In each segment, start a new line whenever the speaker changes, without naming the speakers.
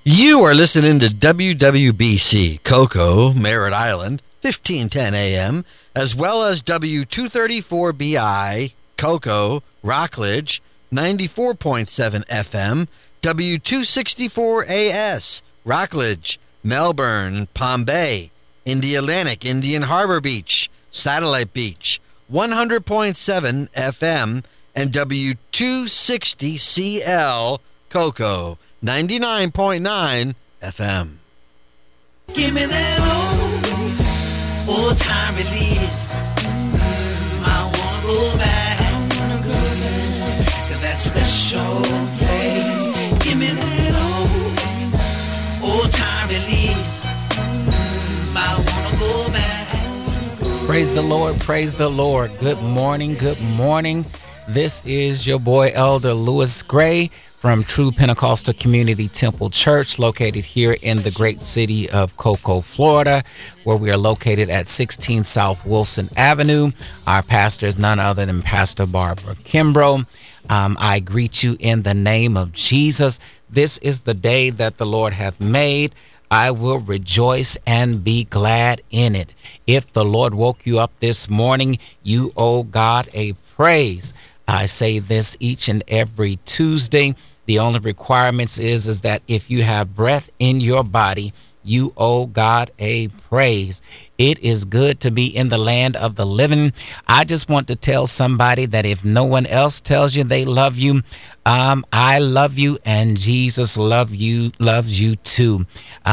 You are listening to WWBC Cocoa, Merritt Island, 1510 AM, as well as W234BI Cocoa, Rockledge, 94.7 FM, W264AS, Rockledge, Melbourne, Palm Bay, Indialantic, Indian Harbor Beach, Satellite Beach, 100.7 FM, and W260CL Cocoa, 99.9 FM.
Give me that old time relief. I wanna go back to that special place. Give me that old time relief. I wanna go back.
Praise the Lord, praise the Lord. Good morning, good morning. This is your boy Elder Lewis Gray from True Pentecostal Community Temple Church, located here in the great city of Cocoa, Florida, where we are located at 16 South Wilson Avenue. Our pastor is none other than Pastor Barbara Kimbrough. I greet you in the name of Jesus. This is the day that the Lord hath made. I will rejoice and be glad in it. If the Lord woke you up this morning, you owe God a praise. I say this each and every Tuesday. The only requirements is that if you have breath in your body, you owe God a praise. It is good to be in the land of the living. I just want to tell somebody that if no one else tells you they love you, I love you, and Jesus loves you too.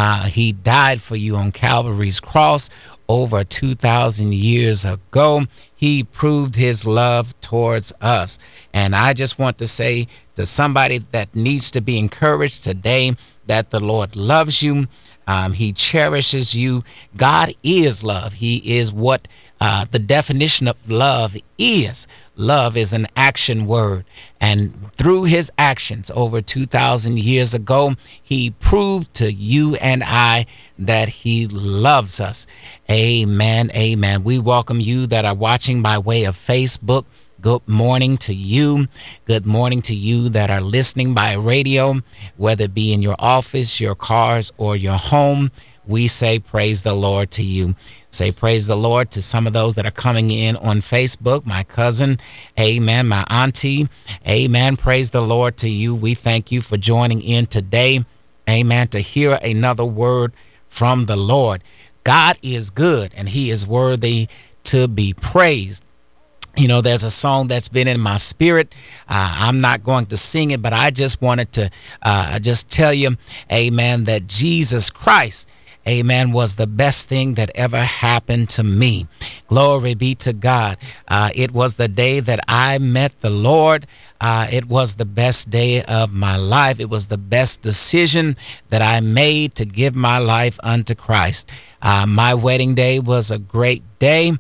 He died for you on Calvary's cross over 2,000 years ago. He proved his love towards us. And I just want to say to somebody that needs to be encouraged today that the Lord loves you. He cherishes you. God is love. He is what the definition of love is. Love is an action word. And through his actions over 2,000 years ago, he proved to you and I that he loves us. Amen. Amen. We welcome you that are watching by way of Facebook. Good morning to you. Good morning to you that are listening by radio, whether it be in your office, your cars, or your home. We say praise the Lord to you. Say praise the Lord to some of those that are coming in on Facebook. My cousin, amen. My auntie, amen. Praise the Lord to you. We thank you for joining in today, amen, to hear another word from the Lord. God is good and he is worthy to be praised. You know, there's a song that's been in my spirit. I'm not going to sing it, but I just wanted to just tell you, amen, that Jesus Christ, amen, was the best thing that ever happened to me. Glory be to God. It was the day that I met the Lord. It was the best day of my life. It was the best decision that I made to give my life unto Christ. My wedding day was a great day.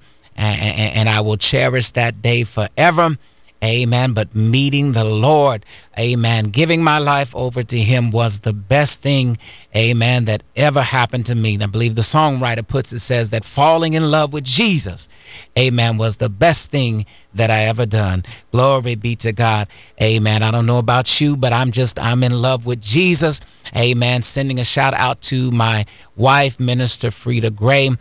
And I will cherish that day forever. Amen. But meeting the Lord, amen, giving my life over to him was the best thing, amen, that ever happened to me. And I believe the songwriter puts it, says that falling in love with Jesus, amen, was the best thing that I ever done. Glory be to God. Amen. I don't know about you, but I'm in love with Jesus. Amen. Sending a shout out to my wife, Minister Frida Gray.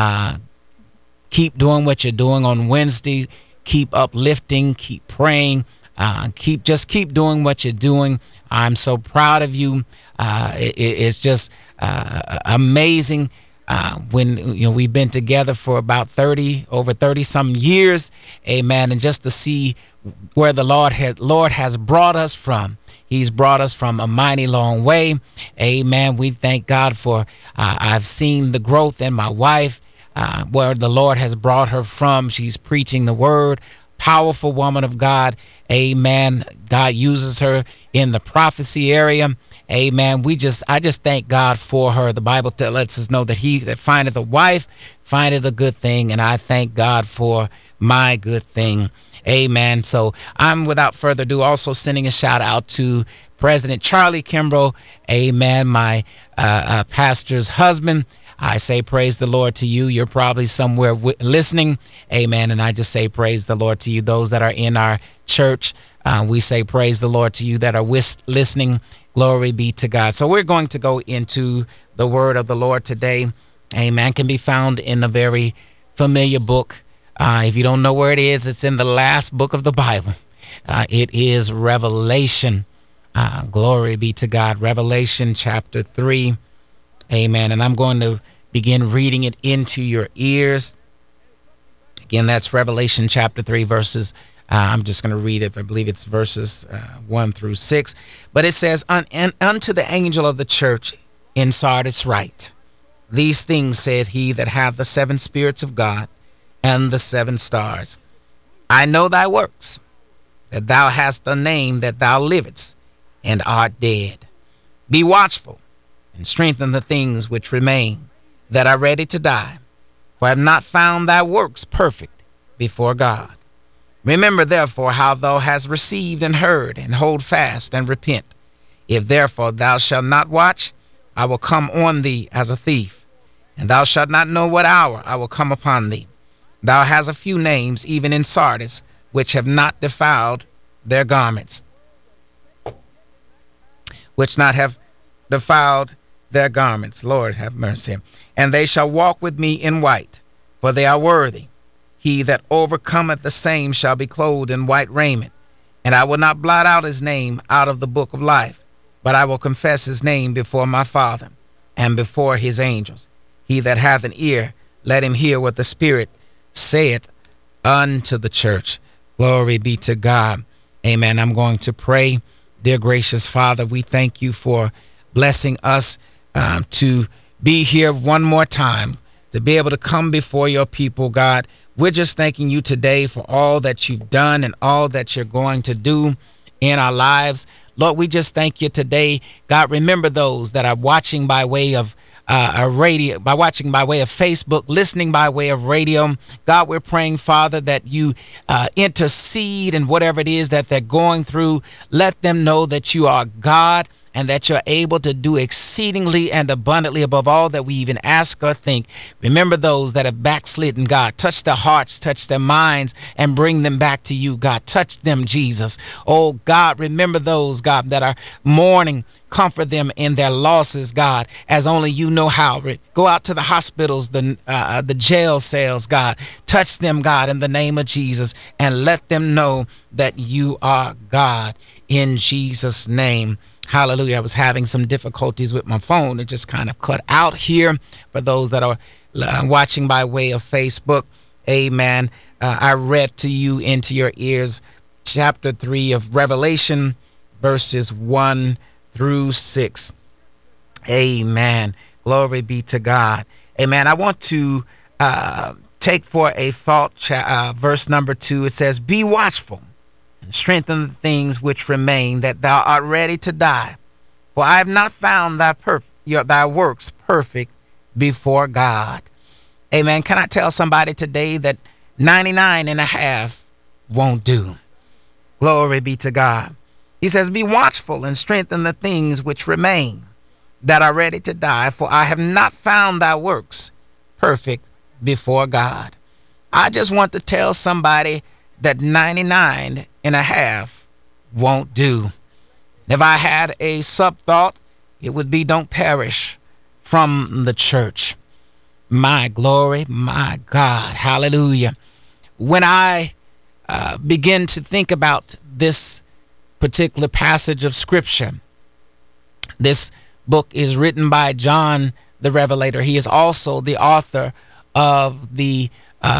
Keep doing what you're doing on Wednesday. Keep uplifting, keep praying, keep doing what you're doing. I'm so proud of you. It's just amazing when we've been together for about over 30 some years, amen. And just to see where the Lord has brought us from. He's brought us from a mighty long way, amen. We thank God for. I've seen the growth in my wife. Where the Lord has brought her from. She's preaching the word, powerful woman of God. Amen. God uses her in the prophecy area. Amen. I just thank God for her. The Bible lets us know that he that findeth a wife findeth a good thing. And I thank God for my good thing. Amen. So I'm, without further ado, also sending a shout out to President Charlie Kimbrough. Amen. My pastor's husband. I say praise the Lord to you. You're probably somewhere listening. Amen. And I just say praise the Lord to you. Those that are in our church, We say praise the Lord to you that are listening. Glory be to God. So we're going to go into the word of the Lord today. Amen. Can be found in a very familiar book. If you don't know where it is, it's in the last book of the Bible. It is Revelation. Glory be to God. Revelation chapter 3. Amen. And I'm going to begin reading it into your ears. Again, that's Revelation chapter 3, verses. I'm just going to read it. I believe it's verses 1 through 6. But it says, and unto the angel of the church in Sardis write, these things said he that hath the 7 spirits of God and the 7 stars. I know thy works, that thou hast a name that thou livest and art dead. Be watchful and strengthen the things which remain that are ready to die. For I have not found thy works perfect before God. Remember therefore how thou hast received and heard, and hold fast and repent. If therefore thou shalt not watch, I will come on thee as a thief, and thou shalt not know what hour I will come upon thee. Thou hast a few names, even in Sardis, which have not defiled their garments, which not have defiled their garments. Lord have mercy. And they shall walk with me in white, for they are worthy. He that overcometh the same shall be clothed in white raiment. And I will not blot out his name out of the book of life, but I will confess his name before my Father and before his angels. He that hath an ear, let him hear what the Spirit saith unto the church. Glory be to God. Amen. I'm going to pray. Dear gracious Father, we thank you for blessing us to be here one more time, to be able to come before your people, God. We're just thanking you today for all that you've done and all that you're going to do in our lives. Lord, we just thank you today. God, remember those that are watching by way of radio, by watching by way of Facebook, listening by way of radio. God, we're praying, Father, that you intercede in whatever it is that they're going through. Let them know that you are God, and that you're able to do exceedingly and abundantly above all that we even ask or think. Remember those that have backslidden, God. Touch their hearts, touch their minds, and bring them back to you, God. Touch them, Jesus. Oh, God, remember those, God, that are mourning. Comfort them in their losses, God, as only you know how. Go out to the hospitals, the jail cells, God. Touch them, God, in the name of Jesus, and let them know that you are God in Jesus' name. Hallelujah. I was having some difficulties with my phone. It just kind of cut out here for those that are watching by way of Facebook. Amen. I read to you into your ears chapter 3 of Revelation, verses 1 through 6. Amen. Glory be to God. Amen. I want to take for a thought verse number 2. It says, be watchful and strengthen the things which remain, that thou art ready to die. For I have not found thy works perfect before God. Amen. Can I tell somebody today that 99 and a half won't do? Glory be to God. He says, be watchful and strengthen the things which remain, that are ready to die. For I have not found thy works perfect before God. I just want to tell somebody that 99 and a half won't do. If I had a sub thought, it would be don't perish from the church. My glory, my God, hallelujah. When I begin to think about this particular passage of scripture, this book is written by John the Revelator. He is also the author of the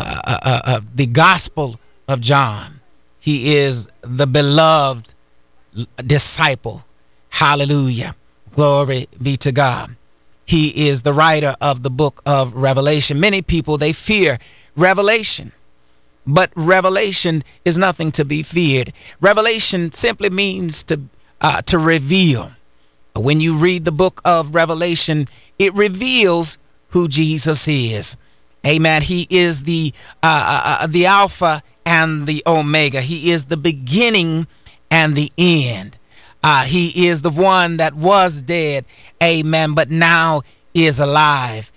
Gospel of John. He is the beloved disciple. Hallelujah. Glory be to God. He is the writer of the book of Revelation. Many people, they fear revelation, but revelation is nothing to be feared. Revelation simply means to reveal. When you read the book of Revelation, it reveals who Jesus is. Amen. He is the Alpha and the Omega. He is the beginning and the end. He is the one that was dead, amen, but now is alive.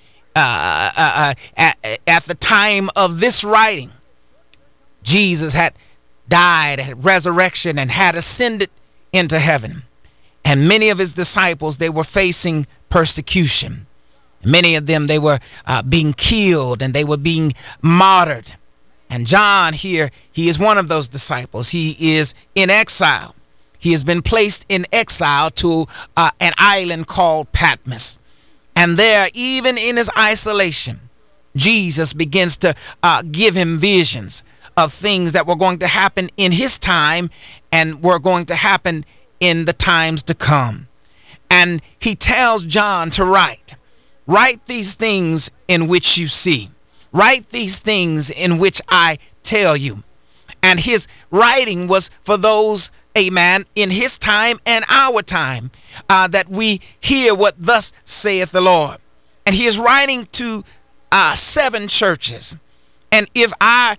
At the time of this writing, Jesus had died at resurrection and had ascended into heaven. And many of his disciples, they were facing persecution. Many of them, they were being killed and they were being martyred. And John here, he is one of those disciples. He is in exile. He has been placed in exile to an island called Patmos. And there, even in his isolation, Jesus begins to give him visions of things that were going to happen in his time and were going to happen in the times to come. And he tells John to write these things in which you see. Write these things in which I tell you. And his writing was for those, amen, in his time and our time, that we hear what thus saith the Lord. And he is writing to 7 churches. And if I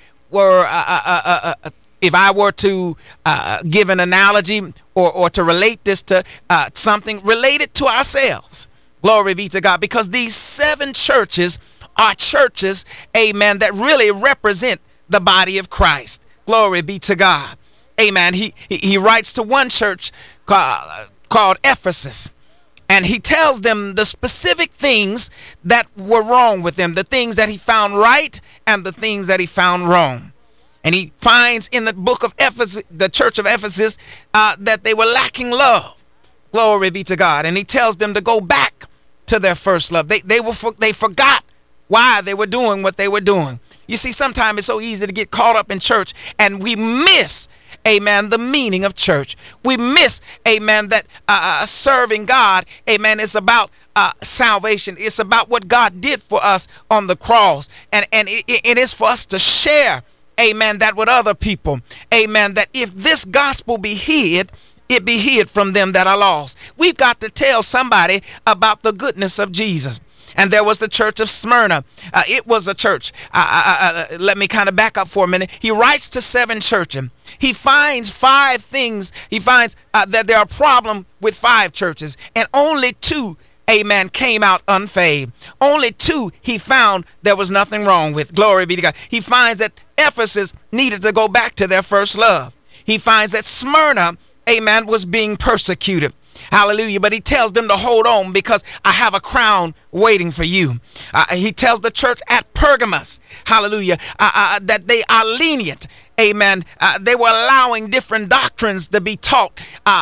were to give an analogy or to relate this to something related to ourselves, glory be to God, because these 7 churches are churches, amen, that really represent the body of Christ. Glory be to God. Amen. He writes to one church called Ephesus, and he tells them the specific things that were wrong with them, the things that he found right and the things that he found wrong. And he finds in the book of Ephesus, the church of Ephesus, that they were lacking love. Glory be to God. And he tells them to go back to their first love. They forgot why they were doing what they were doing. You see, sometimes it's so easy to get caught up in church and we miss, amen, the meaning of church. We miss, amen, that serving God, amen, is about salvation. It's about what God did for us on the cross. And it is for us to share, amen, that with other people. Amen, that if this gospel be hid, it be hid from them that are lost. We've got to tell somebody about the goodness of Jesus. And there was the church of Smyrna. It was a church. Let me kind of back up for a minute. He writes to 7 churches. He finds 5 things. He finds that there are problems with 5 churches. And only 2, amen, came out unfazed. Only 2 he found there was nothing wrong with. Glory be to God. He finds that Ephesus needed to go back to their first love. He finds that Smyrna, amen, was being persecuted. Hallelujah. But he tells them to hold on because I have a crown waiting for you. He tells the church at Pergamos, hallelujah, that they are lenient. Amen. They were allowing different doctrines to be taught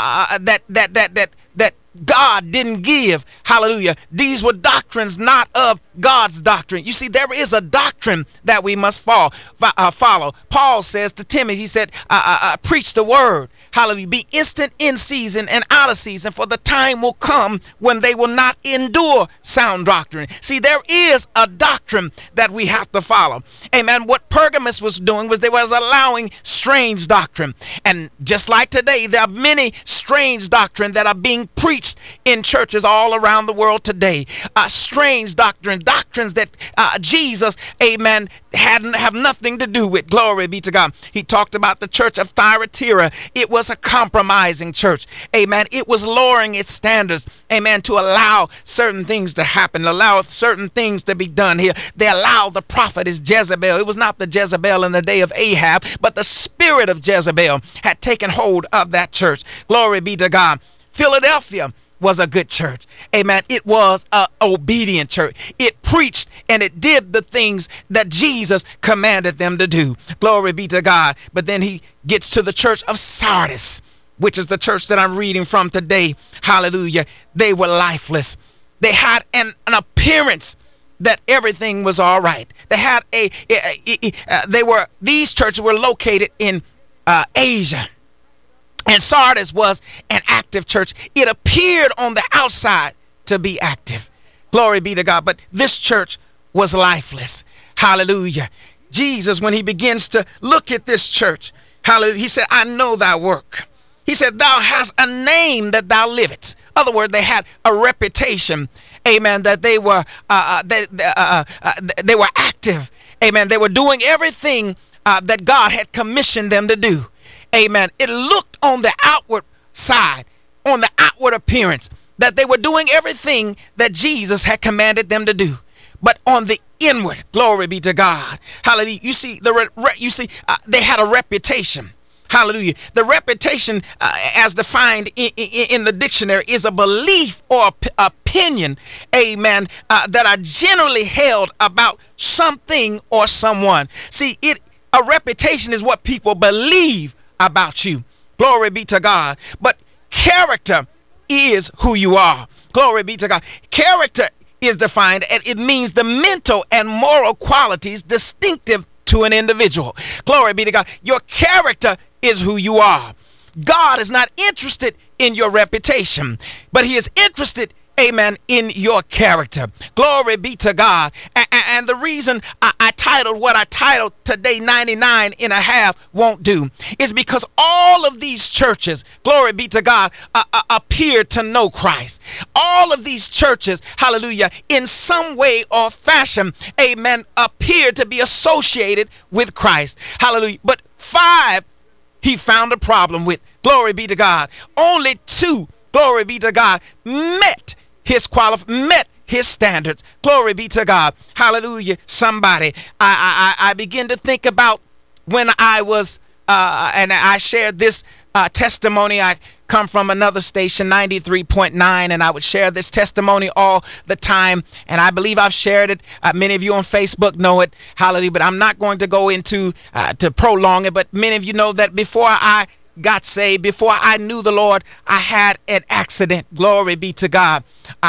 that God didn't give. Hallelujah. These were doctrines not of God's doctrine. You see, there is a doctrine that we must follow. Paul says to Timothy, he said, preach the word. Hallelujah. Be instant in season and out of season, for the time will come when they will not endure sound doctrine. See, there is a doctrine that we have to follow. Amen. What Pergamos was doing was they was allowing strange doctrine. And just like today, there are many strange doctrine that are being preached in churches all around the world today. Strange doctrines that Jesus, amen, have nothing to do with. Glory be to God. He talked about the church of Thyatira. It was a compromising church. Amen. It was lowering its standards. Amen. To allow certain things to happen, allow certain things to be done here. They allowed the prophetess Jezebel. It was not the Jezebel in the day of Ahab, but the spirit of Jezebel had taken hold of that church. Glory be to God. Philadelphia was a good church. Amen. It was an obedient church. It preached and it did the things that Jesus commanded them to do. Glory be to God. But then he gets to the church of Sardis, which is the church that I'm reading from today. Hallelujah. They were lifeless. They had an appearance that everything was all right. They had these churches were located in Asia. And Sardis was an active church. It appeared on the outside to be active. Glory be to God. But this church was lifeless. Hallelujah. Jesus, when he begins to look at this church, hallelujah, he said, I know thy work. He said, thou hast a name that thou livest. In other words, they had a reputation. Amen. That they were active. Amen. They were doing everything that God had commissioned them to do. Amen. It looked on the outward side, on the outward appearance, that they were doing everything that Jesus had commanded them to do. But on the inward, glory be to God. Hallelujah. You see, they had a reputation. Hallelujah. The reputation, as defined in the dictionary, is a belief or opinion, amen, that are generally held about something or someone. See, a reputation is what people believe about you. Glory be to God. But character is who you are. Glory be to God. Character is defined, and it means the mental and moral qualities distinctive to an individual. Glory be to God. Your character is who you are. God is not interested in your reputation, but he is interested, amen, in your character. Glory be to God. And the reason I titled what I titled today, 99 and a half won't do, is because all of these churches, glory be to God, appear to know Christ. All of these churches, hallelujah, in some way or fashion, amen, appear to be associated with Christ. Hallelujah. But 5 he found a problem with. Glory be to God. Only 2, glory be to God, met his standards. Glory be to God. Hallelujah. Somebody, I begin to think about when I was, and I shared this testimony. I come from another station, 93.9, and I would share this testimony all the time. And I believe I've shared it. Many of you on Facebook know it. Hallelujah. But I'm not going to go into to prolong it. But many of you know that before I got saved, before I knew the Lord, I had an accident. Glory be to God.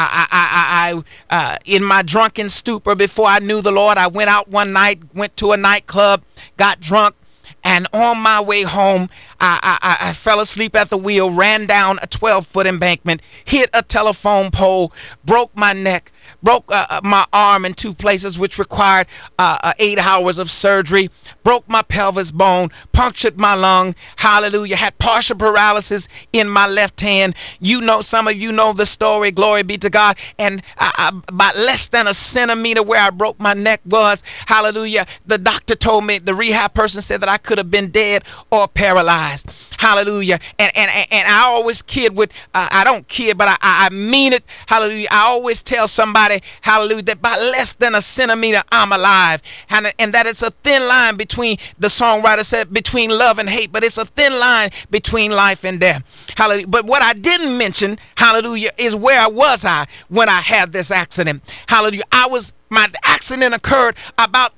I in my drunken stupor, before I knew the Lord, I went out one night, went to a nightclub, got drunk, and on my way home, I fell asleep at the wheel, ran down a 12-foot embankment, hit a telephone pole, broke my neck, broke my arm in 2 places, which required 8 hours of surgery, broke my pelvis bone, punctured my lung, hallelujah, had partial paralysis in my left hand. You know, some of you know the story, glory be to God. And about less than a centimeter where I broke my neck was, hallelujah, the doctor told me, the rehab person said that I could have been dead or paralyzed. Hallelujah. And I always kid with, I don't kid, but I mean it. Hallelujah. I always tell somebody, hallelujah, that by less than a centimeter, I'm alive. And that it's a thin line between, the songwriter said, between love and hate, but it's a thin line between life and death. Hallelujah. But what I didn't mention, hallelujah, is where was I when I had this accident. Hallelujah. My accident occurred about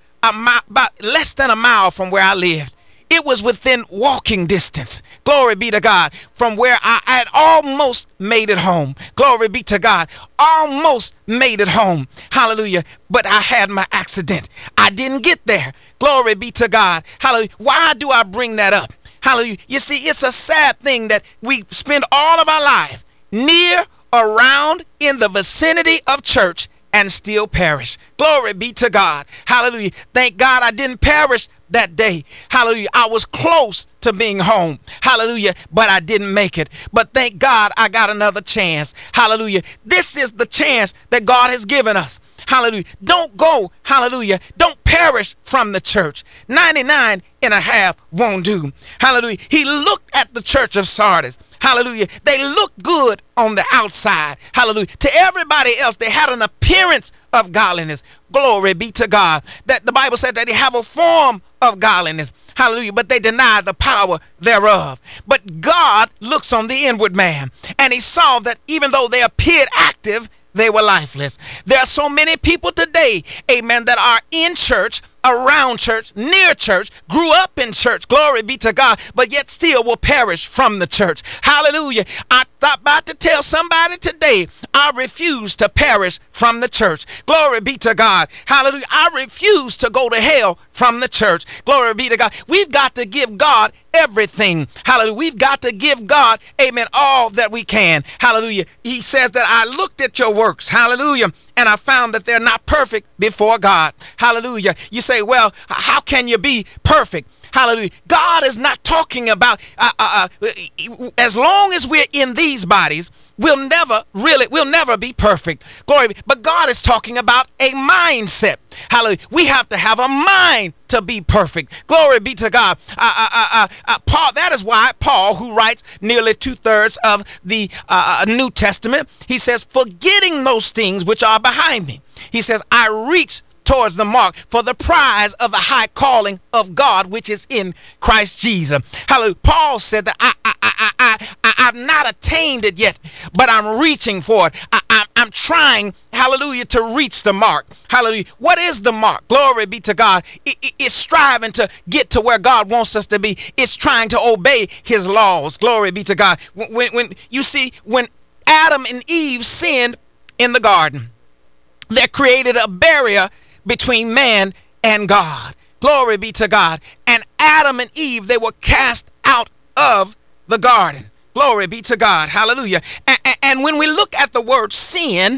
less than a mile from where I lived. It was within walking distance. Glory be to God. From where I had almost made it home. Glory be to God. Almost made it home. Hallelujah. But I had my accident. I didn't get there. Glory be to God. Hallelujah. Why do I bring that up? Hallelujah. You see, it's a sad thing that we spend all of our life near, around, in the vicinity of church and still perish. Glory be to God. Hallelujah. Thank God I didn't perish that day. Hallelujah. I was close to being home. Hallelujah. But I didn't make it. But thank God I got another chance. Hallelujah. This is the chance that God has given us. Hallelujah. Don't go. Hallelujah. Don't perish from the church. 99 and a half won't do. Hallelujah. He looked at the church of Sardis. Hallelujah. They looked good on the outside. Hallelujah. To everybody else, they had an appearance of godliness. Glory be to God. That the Bible said that they have a form of godliness. Hallelujah. But they deny the power thereof. But God looks on the inward man, and he saw that even though they appeared active, they were lifeless. There are so many people today, amen, that are in church, around church, near church, grew up in church, glory be to God, but yet still will perish from the church. Hallelujah. I'm about to tell somebody today, I refuse to perish from the church. Glory be to God. Hallelujah. I refuse to go to hell from the church. Glory be to God. We've got to give God everything. Hallelujah. We've got to give God, amen, all that we can. Hallelujah. He says that I looked at your works. Hallelujah. And I found that they're not perfect before God. Hallelujah. You say, well, how can you be perfect? Hallelujah. God is not talking about, as long as we're in these bodies, we'll never be perfect. Glory. But God is talking about a mindset. Hallelujah. We have to have a mind to be perfect. Glory be to God. Paul, that is why Paul, who writes nearly 2/3 of the New Testament, he says, forgetting those things which are behind me. He says, I reach towards the mark for the prize of the high calling of God, which is in Christ Jesus. Hallelujah. Paul said that I've not attained it yet, but I'm reaching for it. I'm trying, hallelujah, to reach the mark. Hallelujah. What is the mark? Glory be to God. It's striving to get to where God wants us to be. It's trying to obey his laws. Glory be to God. When you see, when Adam and Eve sinned in the garden, that created a barrier between man and God. Glory be to God. And Adam and Eve, they were cast out of the garden. Glory be to God. Hallelujah. And when we look at the word sin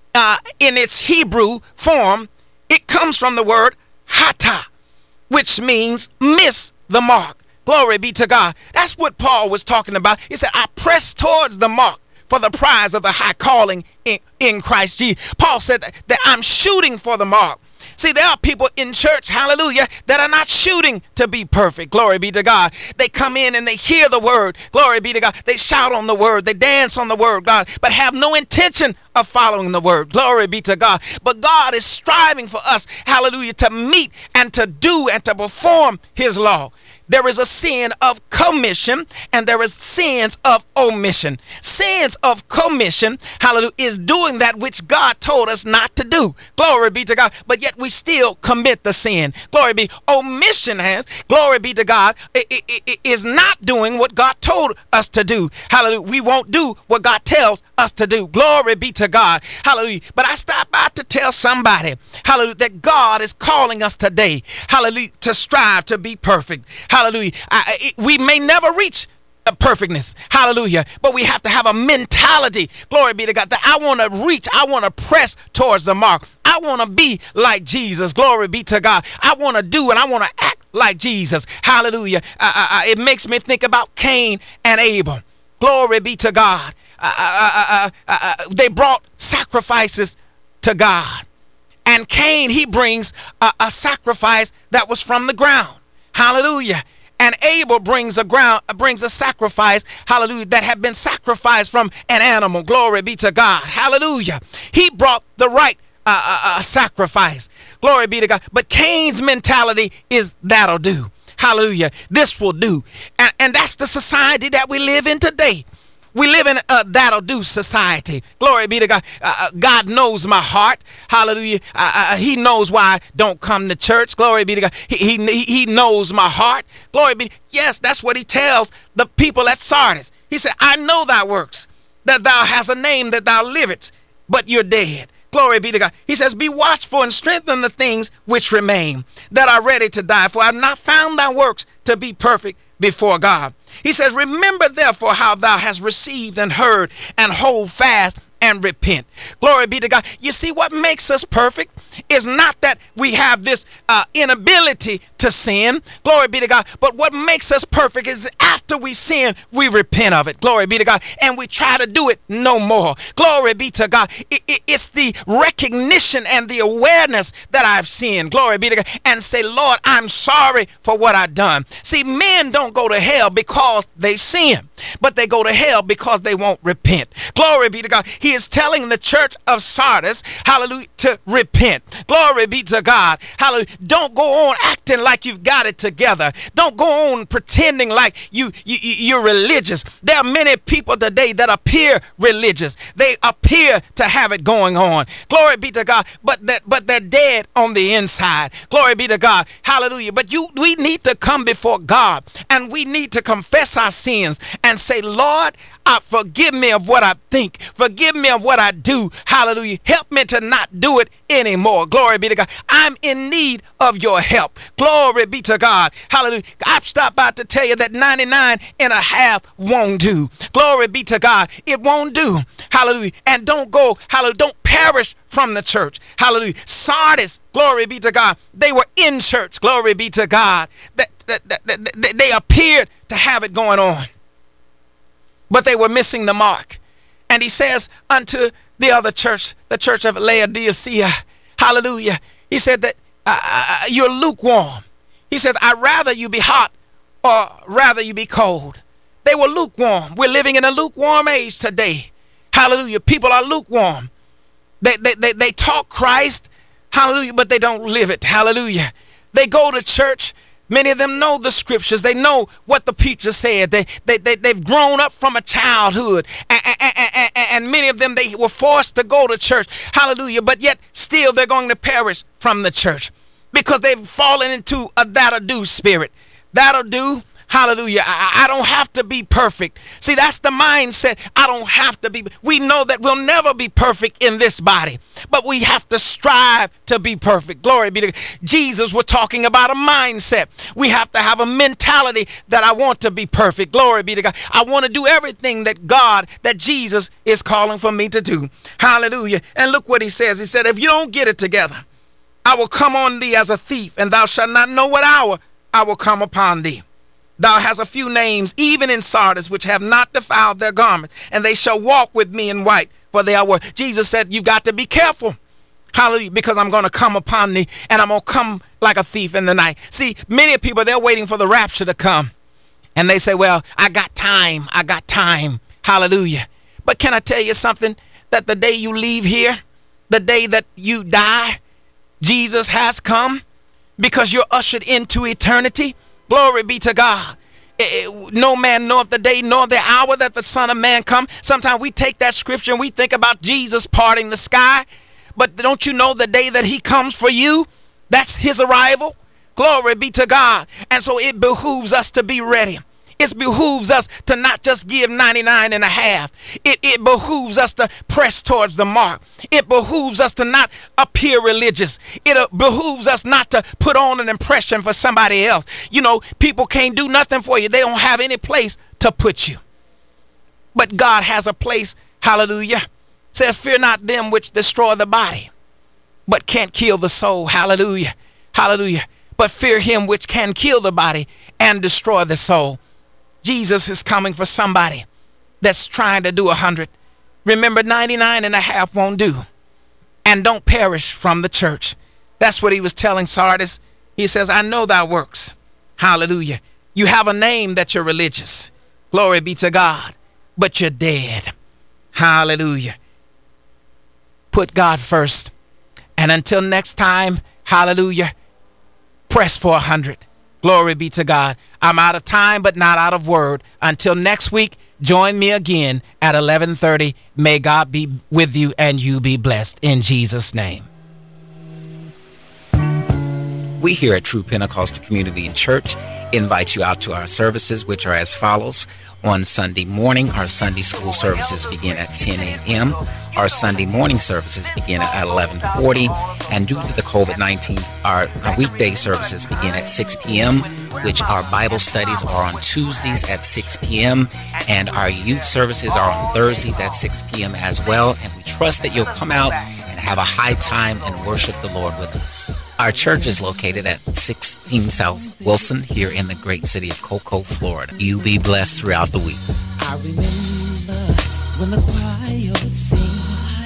in its Hebrew form, it comes from the word hata, which means miss the mark. Glory be to God. That's what Paul was talking about. He said, I press towards the mark for the prize of the high calling in Christ Jesus. Paul said that I'm shooting for the mark. See, there are people in church, hallelujah, that are not shooting to be perfect. Glory be to God. They come in and they hear the word. Glory be to God. They shout on the word. They dance on the word, God, but have no intention of following the word. Glory be to God. But God is striving for us, hallelujah, to meet and to do and to perform his law. There is a sin of commission and there is sins of omission. Sins of commission, hallelujah, is doing that which God told us not to do. Glory be to God. But yet we still commit the sin. Glory be. Omission has, glory be to God, is not doing what God told us to do. Hallelujah. We won't do what God tells us to do. Glory be to God. Hallelujah. But I stopped by to tell somebody, hallelujah, that God is calling us today, hallelujah, to strive to be perfect. Hallelujah. We may never reach perfectness. Hallelujah. But we have to have a mentality. Glory be to God. That I want to reach. I want to press towards the mark. I want to be like Jesus. Glory be to God. I want to do and I want to act like Jesus. Hallelujah. It makes me think about Cain and Abel. Glory be to God. They brought sacrifices to God. And Cain, he brings a sacrifice that was from the ground. Hallelujah. And Abel brings a sacrifice, hallelujah, that had been sacrificed from an animal. Glory be to God. Hallelujah. He brought the right sacrifice. Glory be to God. But Cain's mentality is that'll do. Hallelujah. This will do. And that's the society that we live in today. We live in a that'll do society. Glory be to God. God knows my heart. Hallelujah. He knows why I don't come to church. Glory be to God. He knows my heart. Glory be. Yes, that's what he tells the people at Sardis. He said, I know thy works, that thou hast a name, that thou livest, but you're dead. Glory be to God. He says, be watchful and strengthen the things which remain, that are ready to die. For I have not found thy works to be perfect before God. He says, remember therefore how thou hast received and heard, and hold fast and repent. Glory be to God. You see, what makes us perfect is not that we have this inability to sin. Glory be to God. But what makes us perfect is after we sin, we repent of it. Glory be to God. And we try to do it no more. Glory be to God. It's the recognition and the awareness that I've sinned. Glory be to God. And say, Lord, I'm sorry for what I've done. See, men don't go to hell because they sin, but they go to hell because they won't repent. Glory be to God. He is telling the church of Sardis, hallelujah, to repent. Glory be to God. Hallelujah. Don't go on acting like you've got it together. Don't go on pretending like you're religious. There are many people today that appear religious. They appear to have it going on. Glory be to God. But they're dead on the inside. Glory be to God. Hallelujah. But we need to come before God and we need to confess our sins and say, Lord, forgive me of what I think. Forgive me of what I do. Hallelujah. Help me to not do it anymore. Glory be to God. I'm in need of your help. Glory be to God. Hallelujah. I've stopped by to tell you that 99.5 won't do. Glory be to God. It won't do. Hallelujah. And don't go. Hallelujah. Don't perish from the church. Hallelujah. Sardis. Glory be to God. They were in church. Glory be to God. They appeared to have it going on, but they were missing the mark. And he says unto the other church, the church of Laodicea, hallelujah, he said that you're lukewarm. He said, I'd rather you be hot or rather you be cold. They were lukewarm. We're living in a lukewarm age today. Hallelujah. People are lukewarm. They talk Christ. Hallelujah. But they don't live it. Hallelujah. They go to church. Many of them know the scriptures. They know what the preacher said. They've grown up from a childhood. And many of them, they were forced to go to church. Hallelujah. But yet still they're going to perish from the church because they've fallen into a that'll do spirit. That'll do. Hallelujah. I don't have to be perfect. See, that's the mindset. I don't have to be. We know that we'll never be perfect in this body, but we have to strive to be perfect. Glory be to God. Jesus was talking about a mindset. We have to have a mentality that I want to be perfect. Glory be to God. I want to do everything that Jesus is calling for me to do. Hallelujah. And look what he says. He said, if you don't get it together, I will come on thee as a thief, and thou shalt not know what hour I will come upon thee. Thou hast a few names, even in Sardis, which have not defiled their garments, and they shall walk with me in white, for they are worth. Jesus said, you've got to be careful. Hallelujah, because I'm going to come upon thee, and I'm going to come like a thief in the night. See, many people, they're waiting for the rapture to come, and they say, well, I got time. Hallelujah. But can I tell you something? That the day you leave here, the day that you die, Jesus has come, because you're ushered into eternity. Glory be to God. No man knoweth the day nor the hour that the Son of Man come. Sometimes we take that scripture and we think about Jesus parting the sky. But don't you know the day that he comes for you? That's his arrival. Glory be to God. And so it behooves us to be ready. It behooves us to not just give 99 and a half. It behooves us to press towards the mark. It behooves us to not appear religious. It behooves us not to put on an impression for somebody else. You know, people can't do nothing for you. They don't have any place to put you. But God has a place, hallelujah. Says, fear not them which destroy the body, but can't kill the soul. Hallelujah. Hallelujah. But fear him which can kill the body and destroy the soul. Jesus is coming for somebody that's trying to do 100. Remember, 99 and a half won't do. And don't perish from the church. That's what he was telling Sardis. He says, I know thy works. Hallelujah. You have a name that you're religious. Glory be to God. But you're dead. Hallelujah. Put God first. And until next time, hallelujah, press for 100. Glory be to God. I'm out of time, but not out of word. Until next week, join me again at 11:30. May God be with you and you be blessed in Jesus' name. We here at True Pentecostal Community Church invite you out to our services, which are as follows. On Sunday morning, our Sunday school services begin at 10 a.m. Our Sunday morning services begin at 11:40. And due to the COVID-19, our weekday services begin at 6 p.m., which our Bible studies are on Tuesdays at 6 p.m. And our youth services are on Thursdays at 6 p.m. as well. And we trust that you'll come out and have a high time and worship the Lord with us. Our church is located at 16 South Wilson here in the great city of Cocoa, Florida. You be blessed throughout the week.
I remember when the choir would sing.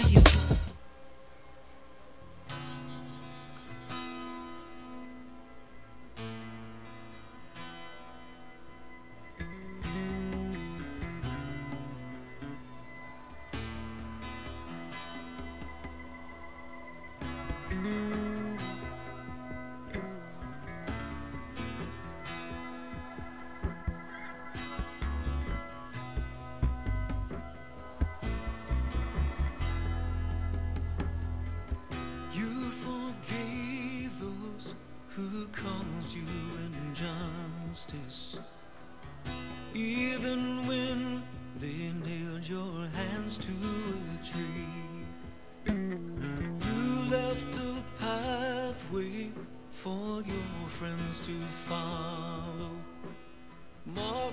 Even when they nailed your hands to a tree, you left a pathway for your friends to follow. More